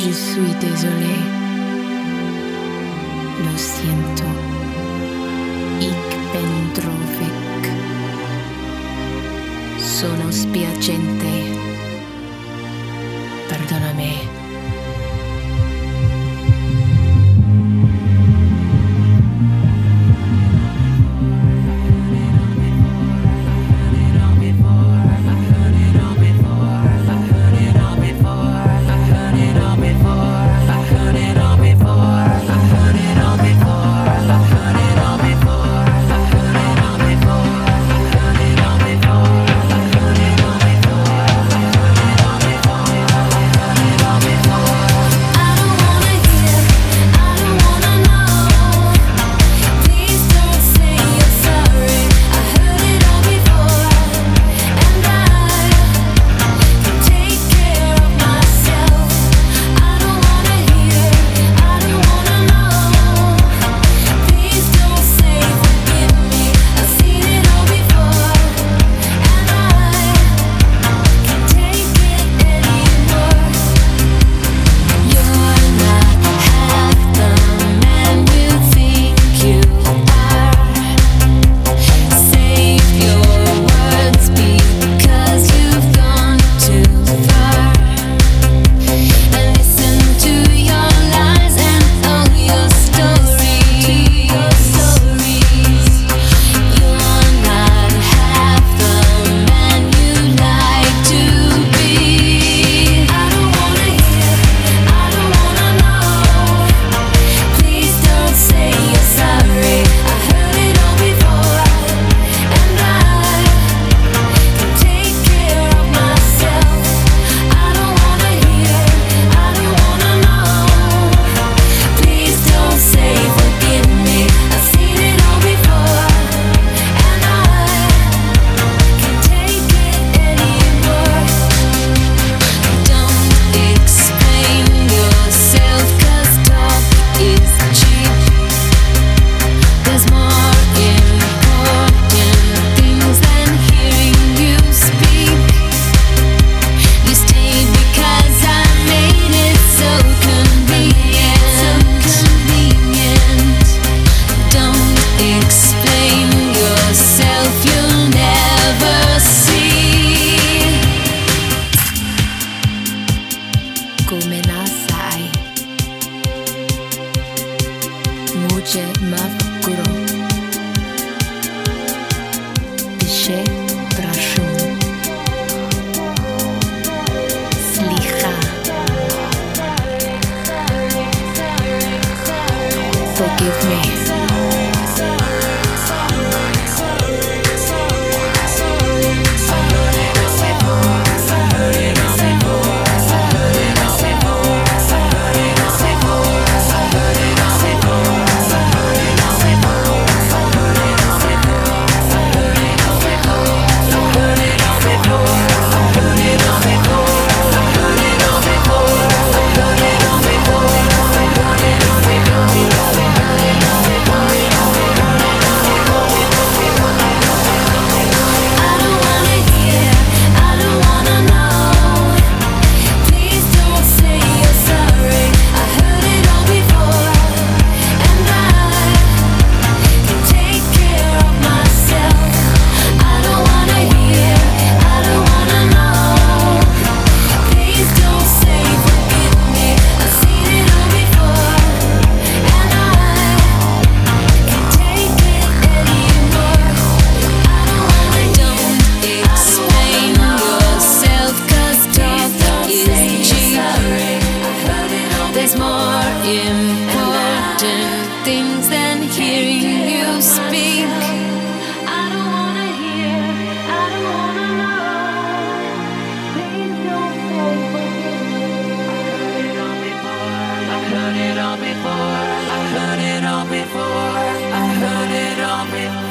Je suis désolé. Lo siento. Ich ben traurig. Sono spiacente. Perdonami. Come la sai? Muce mavkuro. Pishe prashun. Slicha. Forgive me. There's more important things than hearing you speak. I don't wanna hear, I don't wanna know. Please don't say forgive me. I've heard it all before. I've heard it all before. I've heard it all before. I've heard it all before.